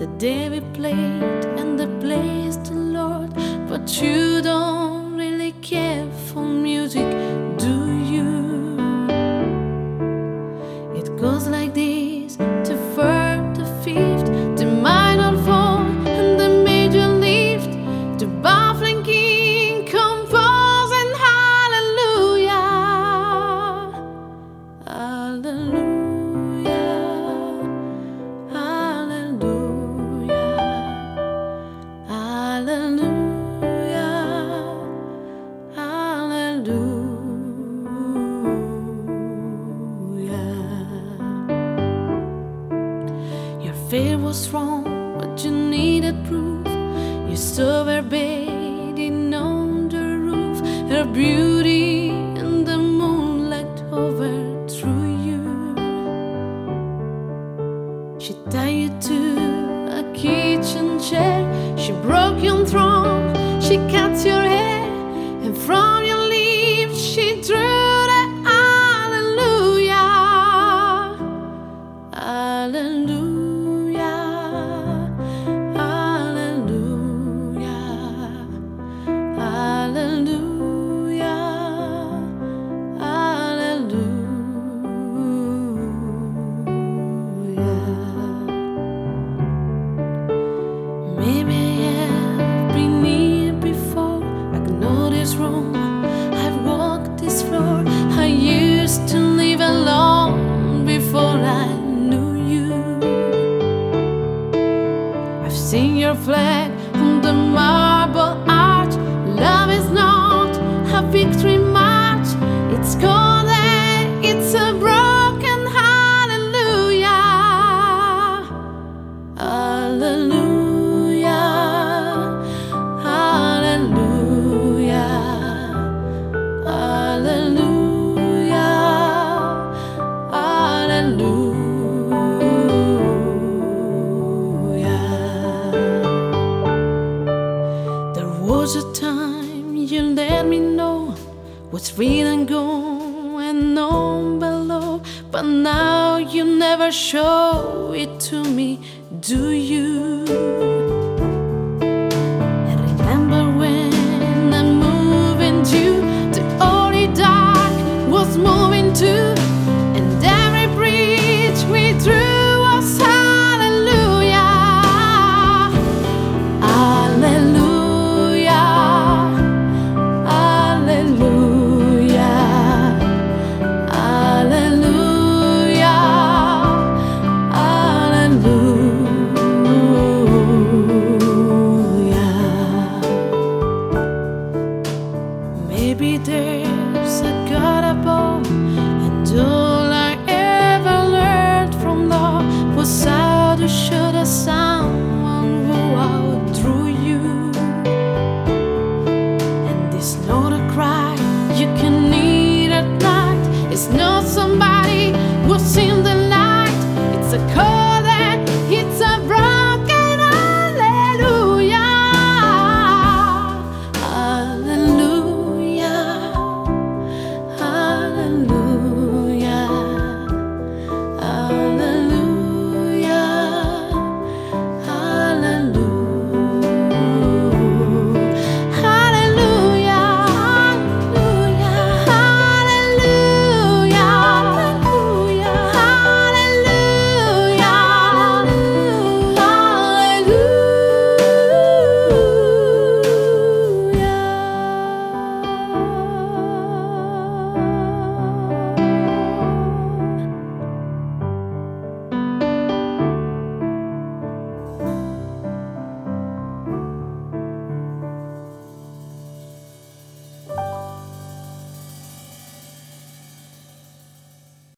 the day we played and the place the Lord. But you don't really care for music, do you? It goes like this: the third, the fifth, the minor fall and the major lift, the baffling king composing hallelujah, hallelujah, hallelujah, hallelujah, hallelujah. Your faith was wrong, but you needed proof. You saw her bathing on the roof, her beauty in the moonlight overthrew you. She tied you to a kitchen chair, she broke your throne, she cut your hair, and from your lips she drew the hallelujah, hallelujah, hallelujah, hallelujah, hallelujah. Maybe I've been here before, I know this room, I've walked this floor. I used to live alone before I knew you. I've seen your flag on the marble arch. Love is not a victory march, it's golden, it's a broken hallelujah, hallelujah, hallelujah, hallelujah, hallelujah. There was a time you let me know what's real and go and known below, but now you never show it to me, do you?